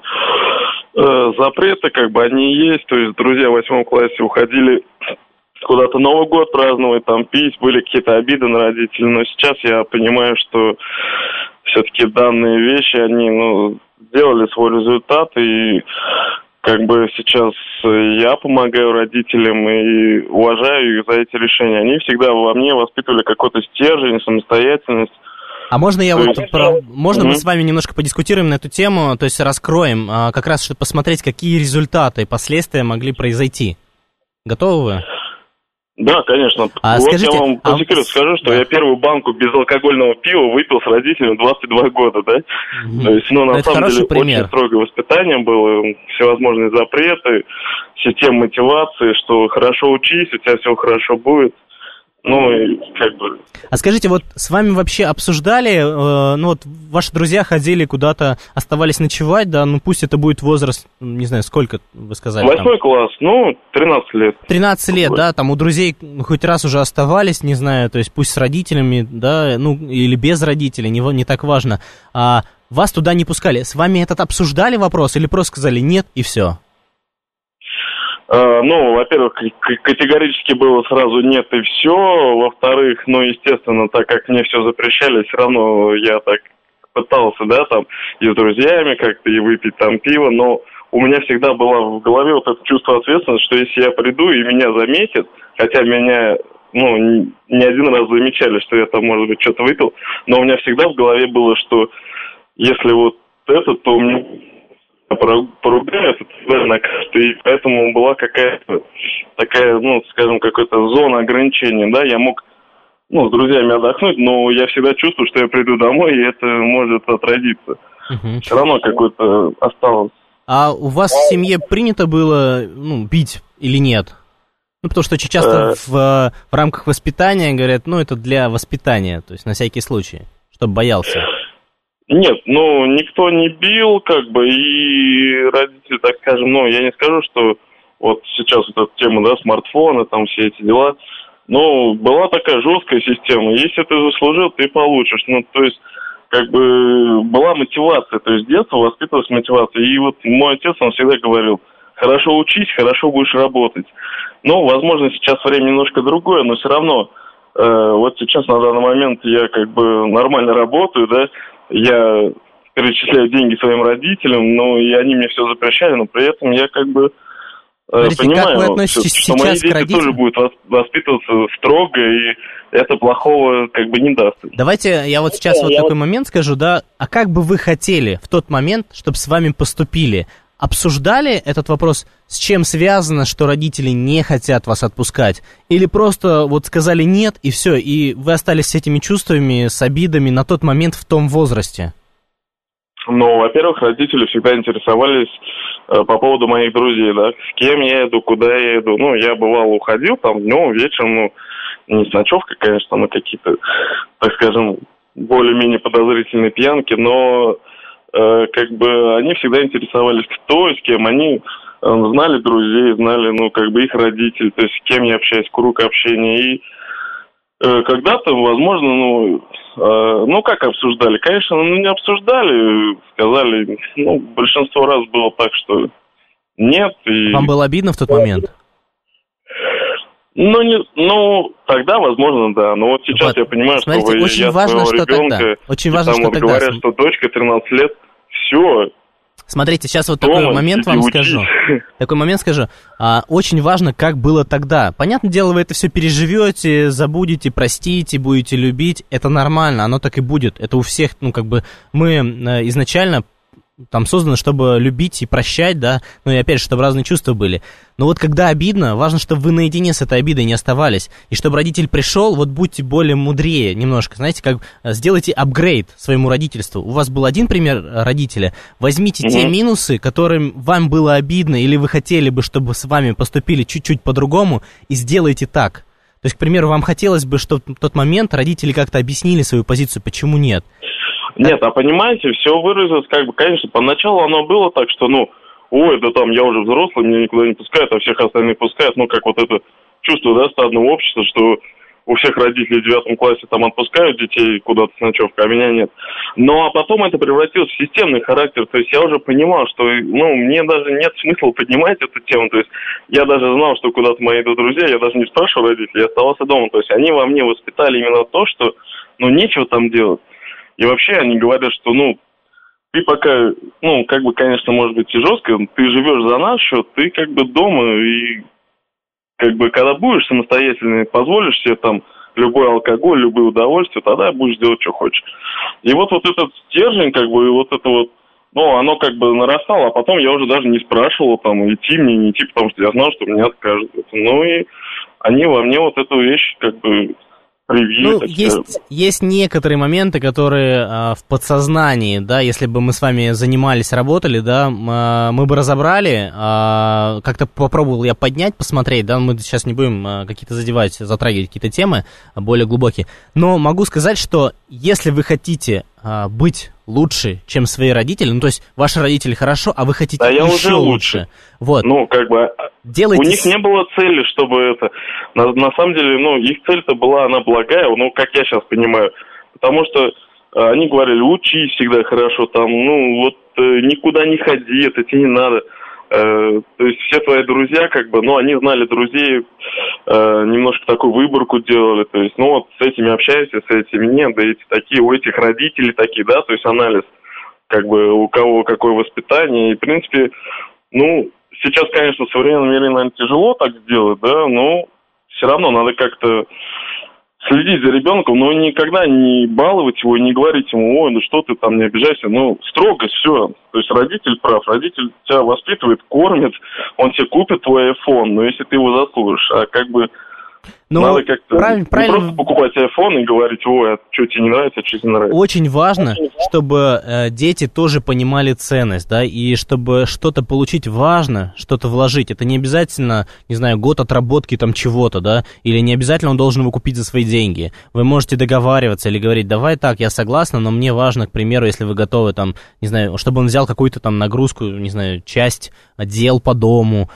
запреты как бы они есть, то есть друзья в восьмом классе уходили куда-то Новый год праздновать, там пить, были какие-то обиды на родителей, но сейчас я понимаю, что все-таки данные вещи, они, ну, сделали свой результат, и как бы сейчас я помогаю родителям и уважаю их за эти решения. Они всегда во мне воспитывали какой-то стержень, самостоятельность. А можно я то вот есть... про... можно mm-hmm. мы с вами немножко подискутируем на эту тему, то есть раскроем, как раз чтобы посмотреть, какие результаты и последствия могли произойти. Готовы вы? Да, конечно. А вот скажите, я вам по а... секрету скажу, что да. я первую банку безалкогольного пива выпил с родителями в двадцать два года, да? Mm-hmm. То есть, ну, на Это самом деле, пример. очень строгое воспитание было, всевозможные запреты, система мотивации, что хорошо учись, у тебя все хорошо будет. Ну, и как бы... А скажите, вот с вами вообще обсуждали, э, ну вот ваши друзья ходили куда-то, оставались ночевать, да, ну пусть это будет возраст, не знаю, сколько вы сказали? Восьмой класс, ну, тринадцать лет. тринадцать лет, да, там у друзей хоть раз уже оставались, не знаю, то есть пусть с родителями, да, ну, или без родителей, не, не так важно. А вас туда не пускали, с вами этот обсуждали вопрос или просто сказали нет и все? Ну, во-первых, категорически было сразу нет и все. Во-вторых, ну, естественно, так как мне все запрещали, все равно я так пытался, да, там, и с друзьями как-то, и выпить там пиво, но у меня всегда было в голове вот это чувство ответственности, что если я приду и меня заметят, хотя меня, ну, не один раз замечали, что я там, может быть, что-то выпил, но у меня всегда в голове было, что если вот это, то мне... поругают, это накажут, и поэтому была какая-то такая, ну, скажем, какая-то зона ограничения, да, я мог, ну, с друзьями отдохнуть, но я всегда чувствую, что я приду домой, и это может отразиться. Uh-huh. Все равно какой-то осталось. А у вас в семье принято было, ну, пить или нет? Ну, потому что очень часто в, в рамках воспитания говорят, ну, это для воспитания, то есть на всякий случай, чтобы боялся. Нет, ну, никто не бил, как бы, и родители, так скажем, ну, я не скажу, что вот сейчас вот эта тема, да, смартфоны, там все эти дела. Ну, была такая жесткая система. Если ты заслужил, ты получишь. Ну, то есть, как бы, была мотивация. То есть, с детства воспитывалась мотивация. И вот мой отец, он всегда говорил, хорошо учись, хорошо будешь работать. Ну, возможно, сейчас время немножко другое, но все равно, э, вот сейчас на данный момент я, как бы, нормально работаю, да, я перечисляю деньги своим родителям, но и они мне все запрещали, но при этом я, как бы, Смотрите, понимаю, как вы относитесь что сейчас мои дети к родителям? тоже будут воспитываться строго, и это плохого как бы не даст. Давайте я вот сейчас вот я такой вот... момент скажу, да, а как бы вы хотели в тот момент, чтобы с вами поступили? Обсуждали этот вопрос, с чем связано, что родители не хотят вас отпускать? Или просто вот сказали нет, и все, и вы остались с этими чувствами, с обидами на тот момент в том возрасте? Ну, во-первых, родители всегда интересовались э, по поводу моих друзей, да, с кем я иду, куда я иду. Ну, я бывало уходил там днем, вечером, ну, не с ночевкой, конечно, на какие-то, так скажем, более-менее подозрительные пьянки, но э, как бы они всегда интересовались, кто и с кем. Они э, знали друзей, знали, ну, как бы их родителей, то есть с кем я общаюсь, круг общения. И э, когда-то, возможно, ну... Ну, как обсуждали? Конечно, ну, не обсуждали, сказали, ну, большинство раз было так, что нет. И... Вам было обидно в тот момент? Ну, не, ну, тогда, возможно, да. Но вот сейчас вот. Я понимаю, Смотрите, что очень я важно, своего что ребенка, тогда. Очень важно, там что вот тогда. Говорят, что дочка тринадцать лет, все. Смотрите, сейчас вот такой момент вам учись. скажу. Такой момент скажу. А, очень важно, как было тогда. Понятное дело, вы это все переживете, забудете, простите, будете любить. Это нормально, оно так и будет. Это у всех, ну, как бы, мы изначально там созданы, чтобы любить и прощать, да, ну и опять же, чтобы разные чувства были. Но вот когда обидно, важно, чтобы вы наедине с этой обидой не оставались. И чтобы родитель пришел, вот будьте более мудрее немножко, знаете, как сделайте апгрейд своему родительству. У вас был один пример родителя, возьмите mm-hmm. те минусы, которым вам было обидно, или вы хотели бы, чтобы с вами поступили чуть-чуть по-другому, и сделайте так. То есть, к примеру, вам хотелось бы, чтобы в тот момент родители как-то объяснили свою позицию, почему нет. Нет, а понимаете, все выразилось, как бы, конечно, поначалу оно было так, что, ну, ой, да там я уже взрослый, меня никуда не пускают, а всех остальных пускают, ну, как вот это чувство, да, стадного общества, что у всех родителей в девятом классе там отпускают детей куда-то с ночевкой, а меня нет. Ну, а потом это превратилось в системный характер, то есть я уже понимал, что, ну, мне даже нет смысла поднимать эту тему, то есть я даже знал, что куда-то мои идут друзья, я даже не спрашивал родителей, я оставался дома, то есть они во мне воспитали именно то, что, ну, нечего там делать. И вообще они говорят, что, ну, ты пока, ну, как бы, конечно, может быть и жестко, ты живешь за наш счет, ты как бы дома, и как бы, когда будешь самостоятельно, позволишь себе там любой алкоголь, любые удовольствия, тогда будешь делать, что хочешь. И вот, вот этот стержень, как бы, и вот это вот, ну, оно как бы нарастало, а потом я уже даже не спрашивал, там, идти мне, не идти, потому что я знал, что мне откажут. Ну, и они во мне вот эту вещь, как бы, привили, ну, есть, есть некоторые моменты, которые а, в подсознании, да, если бы мы с вами занимались, работали, да, а, мы бы разобрали, а, как-то попробовал я поднять, посмотреть, да, мы сейчас не будем а, какие-то задевать, затрагивать какие-то темы а, более глубокие, но могу сказать, что если вы хотите а, быть лучше, чем свои родители, ну, то есть ваши родители хорошо, а вы хотите да, еще я уже лучше. лучше. Вот. Ну, как бы, делайте... у них не было цели, чтобы это... На, на самом деле, ну, их цель-то была, она благая, ну, как я сейчас понимаю, потому что э, они говорили, учись всегда хорошо, там, ну, вот, э, никуда не ходи, это тебе не надо. Э, то есть все твои друзья, как бы, ну, они знали друзей, э, немножко такую выборку делали, то есть, ну, вот, с этими общаешься, с этими нет, да эти такие, у этих родителей такие, да, то есть анализ, как бы, у кого какое воспитание, и, в принципе, ну, сейчас, конечно, в современном мире, наверное, тяжело так сделать, да, но все равно надо как-то следить за ребенком, но никогда не баловать его и не говорить ему, ой, ну что ты там, не обижайся, ну, строго все. То есть родитель прав, родитель тебя воспитывает, кормит, он тебе купит твой айфон, но если ты его заслужишь, а как бы... Но надо как-то правильно, не правильно... просто покупать iPhone и говорить, ой, а что тебе не нравится, а что тебе нравится. Очень важно, чтобы э, дети тоже понимали ценность, да, и чтобы что-то получить важно, что-то вложить. Это не обязательно, не знаю, год отработки там чего-то, да, или не обязательно он должен его купить за свои деньги. Вы можете договариваться или говорить, давай так, я согласна, но мне важно, к примеру, если вы готовы там, не знаю, чтобы он взял какую-то там нагрузку, не знаю, часть дел по дому,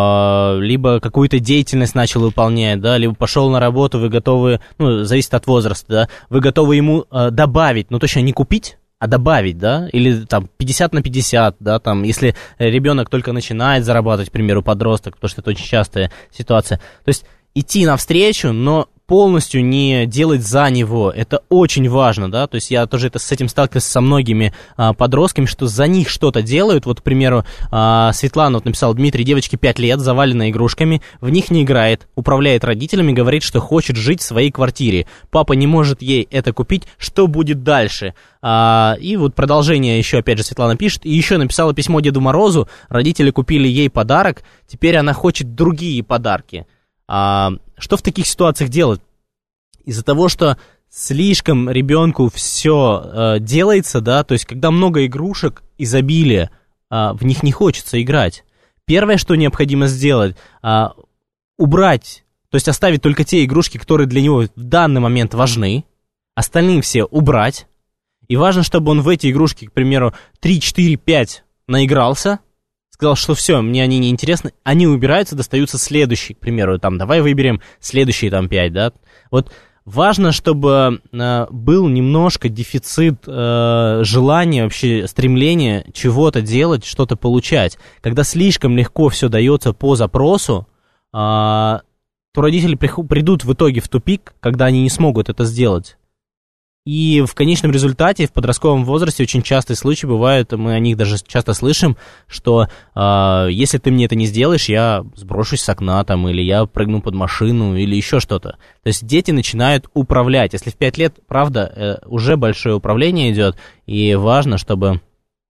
э, либо какую-то деятельность начал выполнять, да, либо пошел на работу, вы готовы, ну, зависит от возраста, да, вы готовы ему э, добавить, ну, точно не купить, а добавить, да, или там пятьдесят на пятьдесят, да, там, если ребенок только начинает зарабатывать, к примеру, подросток, потому что это очень частая ситуация, то есть идти навстречу, но полностью не делать за него, это очень важно, да, то есть я тоже это, с этим сталкивался со многими а, подростками, что за них что-то делают, вот, к примеру, а, Светлана вот написала, Дмитрий, девочке пять лет, завалена игрушками, в них не играет, управляет родителями, говорит, что хочет жить в своей квартире, папа не может ей это купить, что будет дальше? А, и вот продолжение еще, опять же, Светлана пишет, и еще написала письмо Деду Морозу, родители купили ей подарок, теперь она хочет другие подарки. А, что в таких ситуациях делать? Из-за того, что слишком ребенку все э, делается, да, то есть когда много игрушек, изобилие, э, в них не хочется играть. Первое, что необходимо сделать, э, убрать, то есть оставить только те игрушки, которые для него в данный момент важны, остальные все убрать. И важно, чтобы он в эти игрушки, к примеру, три, четыре, пять наигрался, сказал, что все, мне они не интересны, они убираются, достаются следующие, к примеру, там, давай выберем следующие там пять, да. Вот важно, чтобы э, был немножко дефицит э, желания, вообще стремления чего-то делать, что-то получать. Когда слишком легко все дается по запросу, э, то родители придут в итоге в тупик, когда они не смогут это сделать. И в конечном результате в подростковом возрасте очень частые случаи бывают, мы о них даже часто слышим, что э, если ты мне это не сделаешь, я сброшусь с окна там, или я прыгну под машину, или еще что-то. То есть дети начинают управлять. Если в пять лет, правда, э, уже большое управление идет, и важно, чтобы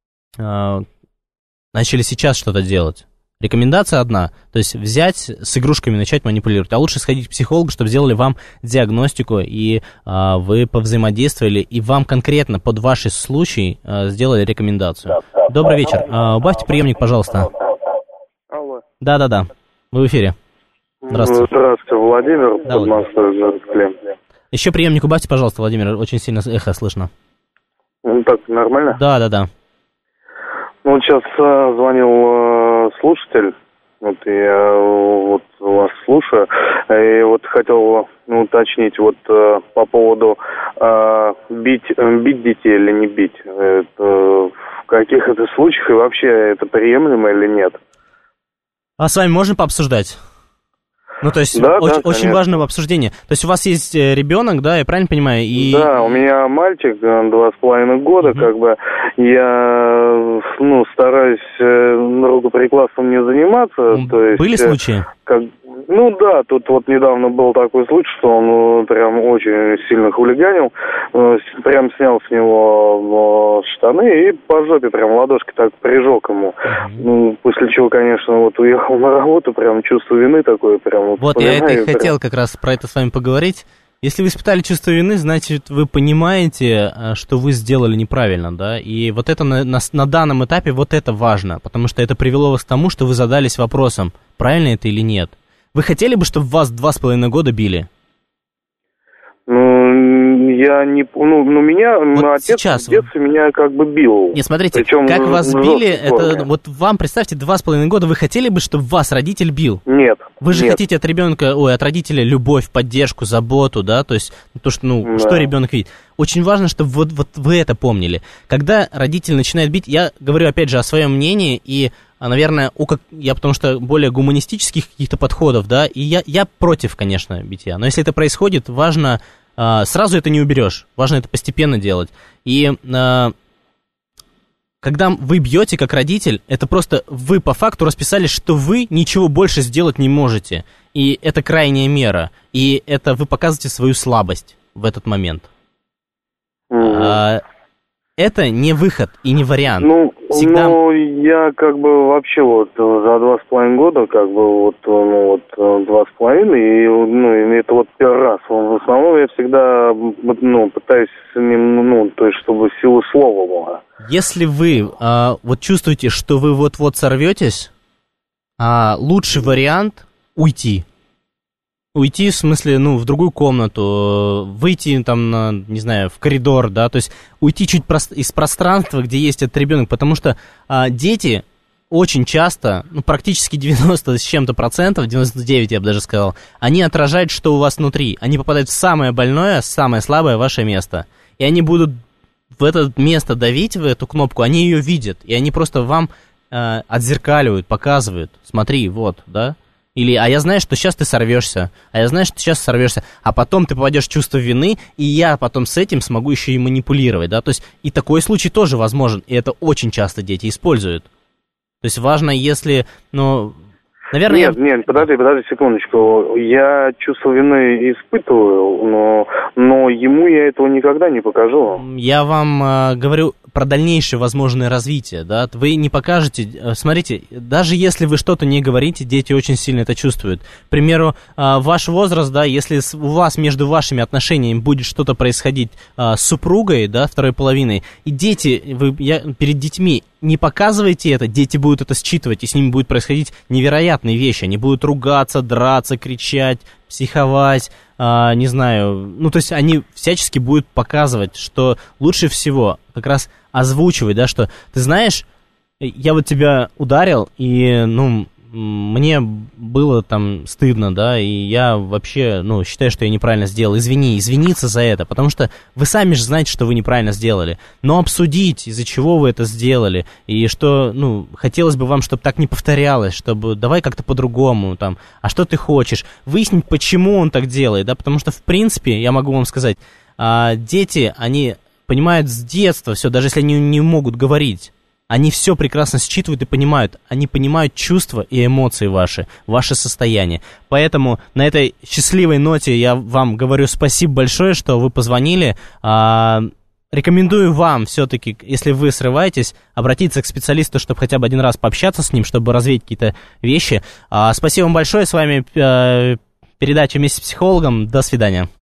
э, начали сейчас что-то делать. Рекомендация одна, то есть взять с игрушками, начать манипулировать, а лучше сходить к психологу, чтобы сделали вам диагностику, и а, вы повзаимодействовали, и вам конкретно под ваши случаи а, сделали рекомендацию. Добрый вечер, а, убавьте приемник, пожалуйста. Алло. Да-да-да, вы в эфире. Здравствуйте. Здравствуйте, Владимир, да, под Москвой, Клем. Еще приемник убавьте, пожалуйста, Владимир, очень сильно эхо слышно. Ну так, нормально? Да-да-да. Ну, вот сейчас э, звонил э, слушатель, вот я вот вас слушаю, и вот хотел ну, уточнить вот э, по поводу э, бить, бить детей или не бить. Это, в каких это случаях и вообще это приемлемо или нет? А с вами можно пообсуждать? Ну, то есть, да, очень, да, очень важное обсуждение. То есть, у вас есть ребенок, да, я правильно понимаю? И... Да, у меня мальчик, два с половиной года, mm-hmm. как бы, я, ну, стараюсь рукоприкладством не заниматься, mm-hmm. то есть... Были случаи? Как, ну, да, тут вот недавно был такой случай, что он прям очень сильно хулиганил, прям снял с него штаны и по жопе прям ладошкой так прижег ему. Mm-hmm. Ну, после чего, конечно, вот уехал на работу, прям чувство вины такое прям... Вот, вот я это и прям... хотел как раз про это с вами поговорить. Если вы испытали чувство вины, значит, вы понимаете, что вы сделали неправильно, да, и вот это на, на, на данном этапе, вот это важно, потому что это привело вас к тому, что вы задались вопросом, правильно это или нет. Вы хотели бы, чтобы вас два с половиной года били? Ну, я не... Ну, ну меня... Вот отец сейчас в детстве вы... меня как бы бил. Нет, смотрите, Причем как вас били, это... Форме. Вот вам, представьте, два с половиной года, вы хотели бы, чтобы вас родитель бил? Нет. Вы же нет. хотите от ребенка, ой, от родителя любовь, поддержку, заботу, да, то есть то, что, ну, да. что ребенок видит. Очень важно, чтобы вот, вот вы это помнили. Когда родитель начинает бить, я говорю, опять же, о своем мнении, и, наверное, у как, я потому что более гуманистических каких-то подходов, да, и я, я против, конечно, битья, но если это происходит, важно, а, сразу это не уберешь, важно это постепенно делать. И а, когда вы бьете как родитель, это просто вы по факту расписали, что вы ничего больше сделать не можете, и это крайняя мера, и это вы показываете свою слабость в этот момент. Mm-hmm. А, это не выход и не вариант. Ну, всегда... Ну, я как бы вообще вот за два с половиной года, как бы вот, ну, вот два с половиной, и, ну, и это вот первый раз. В основном я всегда, ну, пытаюсь с ним, ну, то есть, чтобы сила слова была. Если вы а, вот чувствуете, что вы вот-вот сорветесь, а, лучший вариант уйти. Уйти, в смысле, ну, в другую комнату, выйти там, на, не знаю, в коридор, да, то есть уйти чуть прос- из пространства, где есть этот ребенок, потому что а, дети очень часто, ну, практически девяносто с чем-то процентов, девяносто девять я бы даже сказал, они отражают, что у вас внутри, они попадают в самое больное, самое слабое ваше место, и они будут в это место давить, в эту кнопку, они ее видят, и они просто вам э, отзеркаливают, показывают, смотри, вот, да. Или, а я знаю, что сейчас ты сорвешься, а я знаю, что сейчас сорвешься, а потом ты попадешь в чувство вины, и я потом с этим смогу еще и манипулировать, да, то есть и такой случай тоже возможен, и это очень часто дети используют. То есть важно, если, ну, наверное... Нет, я... нет, подожди, подожди секундочку, я чувство вины испытываю, но, но ему я этого никогда не покажу. Я вам э, говорю про дальнейшее возможное развитие, да, вы не покажете, смотрите, даже если вы что-то не говорите, дети очень сильно это чувствуют. К примеру, ваш возраст, да, если у вас между вашими отношениями будет что-то происходить с супругой, да, второй половиной, и дети, вы я, перед детьми не показывайте это, дети будут это считывать, и с ними будут происходить невероятные вещи, они будут ругаться, драться, кричать, психовать, а, не знаю, ну, то есть они всячески будут показывать, что лучше всего как раз озвучивать, да, что, ты знаешь, я вот тебя ударил, и, ну, мне было там стыдно, да, и я вообще, ну, считаю, что я неправильно сделал, извини, извиниться за это, потому что вы сами же знаете, что вы неправильно сделали, но обсудить, из-за чего вы это сделали, и что, ну, хотелось бы вам, чтобы так не повторялось, чтобы давай как-то по-другому, там, а что ты хочешь, выяснить, почему он так делает, да, потому что, в принципе, я могу вам сказать, дети, они понимают с детства все, даже если они не могут говорить, они все прекрасно считывают и понимают. Они понимают чувства и эмоции ваши, ваше состояние. Поэтому на этой счастливой ноте я вам говорю спасибо большое, что вы позвонили. А, рекомендую вам все-таки, если вы срываетесь, обратиться к специалисту, чтобы хотя бы один раз пообщаться с ним, чтобы развеять какие-то вещи. А, спасибо вам большое. С вами э, передача «Вместе с психологом». До свидания.